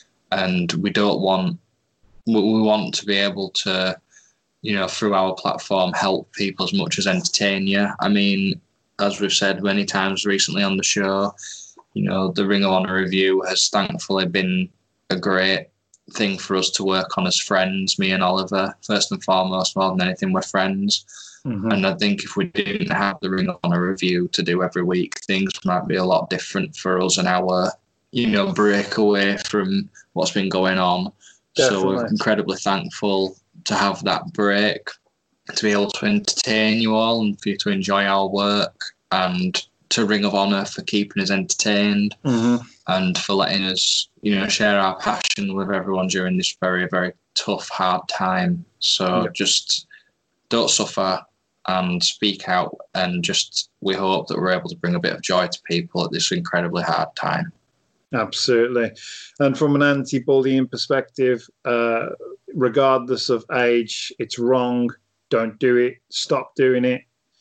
and we don't want, we want to be able to, you know, through our platform, help people as much as entertain you. I mean, as we've said many times recently on the show, you know, the Ring of Honor review has thankfully been a great thing for us to work on as friends, me and Oliver. First and foremost, more than anything, we're friends. Mm-hmm. And I think if we didn't have the Ring of Honor review to do every week, things might be a lot different for us and our, you know, break away from what's been going on. Definitely. So we're incredibly thankful to have that break, to be able to entertain you all and for you to enjoy our work, and to Ring of Honor for keeping us entertained. Mm-hmm. And for letting us, you know, share our passion with everyone during this very, very tough, hard time. So yeah. Just don't suffer and speak out, and just we hope that we're able to bring a bit of joy to people at this incredibly hard time. Absolutely. And from an anti-bullying perspective, uh, regardless of age, it's wrong. Don't do it. Stop doing it.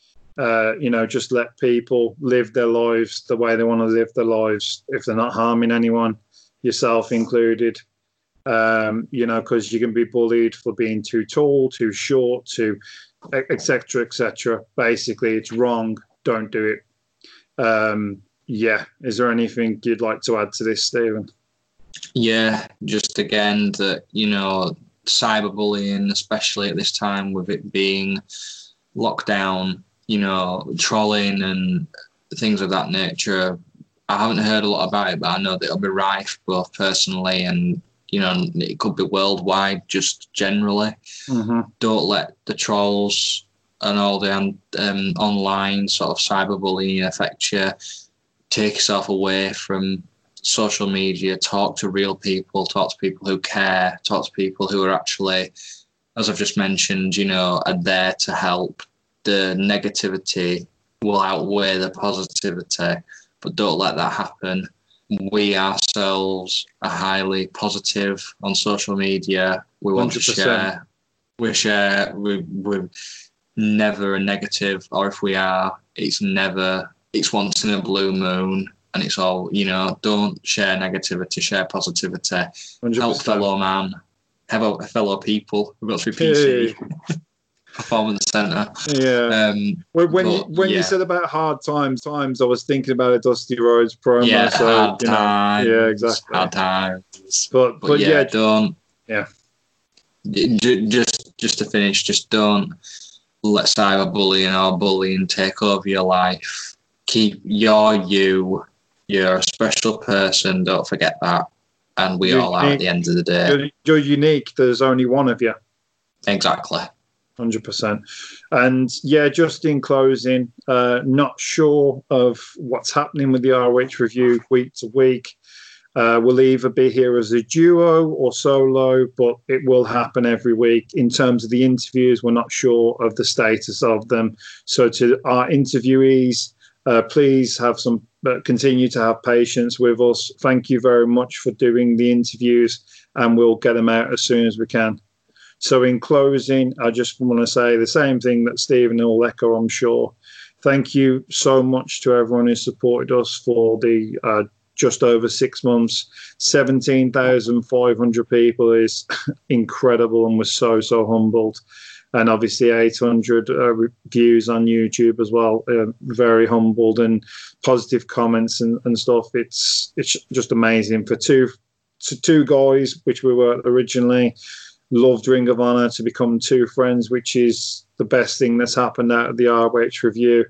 Uh, you know, just let people live their lives the way they want to live their lives. If they're not harming anyone, yourself included, um, you know, because you can be bullied for being too tall, too short, too, et cetera, et cetera. Basically, it's wrong. Don't do it. Um, yeah. Is there anything you'd like to add to this, Stephen? Yeah, just again that, you know, cyberbullying, especially at this time with it being locked down, you know, trolling and things of that nature. I haven't heard a lot about it, but I know that it'll be rife both personally and, you know, it could be worldwide, just generally. Mm-hmm. Don't let the trolls and all the um, online sort of cyberbullying affect you. Take yourself away from social media. Talk to real people. Talk to people who care. Talk to people who are actually, as I've just mentioned, you know, are there to help. The negativity will outweigh the positivity, but don't let that happen. We ourselves are highly positive on social media. We want one hundred percent to share. We share. We, we're never a negative, or if we are, it's never, it's once in a blue moon, and it's all, you know, don't share negativity, share positivity. one hundred percent. Help fellow man, have a fellow people. We've got to be P C. Hey. performance centre. Yeah. Um, when when, but, you, when yeah. you said about hard times, times I was thinking about a Dusty Rhodes promo. Yeah, so, hard you know, times. yeah, exactly. Hard times. But But, but yeah, yeah, don't. yeah. J- Just just to finish, just don't let cyberbullying or bullying take over your life. Keep you're you. You're a special person. Don't forget that. And we You're all are at unique. the end of the day. You're, you're unique. There's only one of you. Exactly. one hundred percent. And yeah, just in closing, uh, not sure of what's happening with the R O H review week to week. Uh, we'll either be here as a duo or solo, but it will happen every week. In terms of the interviews, we're not sure of the status of them. So to our interviewees, uh, please have some, uh, continue to have patience with us. Thank you very much for doing the interviews, and we'll get them out as soon as we can. So in closing, I just want to say the same thing that Stephen will echo, I'm sure. Thank you so much to everyone who supported us for the uh, just over six months. seventeen thousand five hundred people is incredible, and we're so, so humbled. And obviously eight hundred uh, views on YouTube as well. Uh, very humbled, and positive comments and, and stuff. It's it's just amazing for two, two guys, which we were originally. Loved Ring of Honor to become two friends, which is the best thing that's happened out of the R O H review.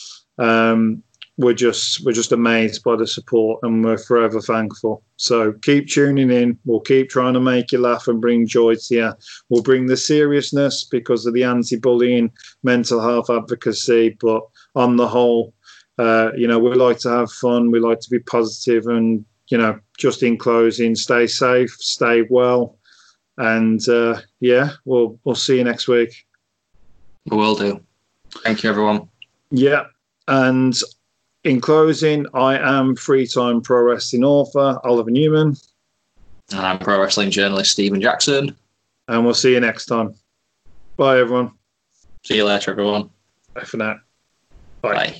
Um, we're just we're just amazed by the support, and we're forever thankful. So keep tuning in. We'll keep trying to make you laugh and bring joy to you. We'll bring the seriousness because of the anti-bullying, mental health advocacy, but on the whole, uh, you know, we like to have fun. We like to be positive, and you know, just in closing, stay safe, stay well. And uh, yeah, we'll we'll see you next week. We will do. Thank you, everyone. Yeah, and in closing, I am three-time pro wrestling author Oliver Newman, And I'm pro wrestling journalist Stephen Jackson. and we'll see you next time. Bye, everyone. See you later, everyone. Bye for now. Bye. Bye.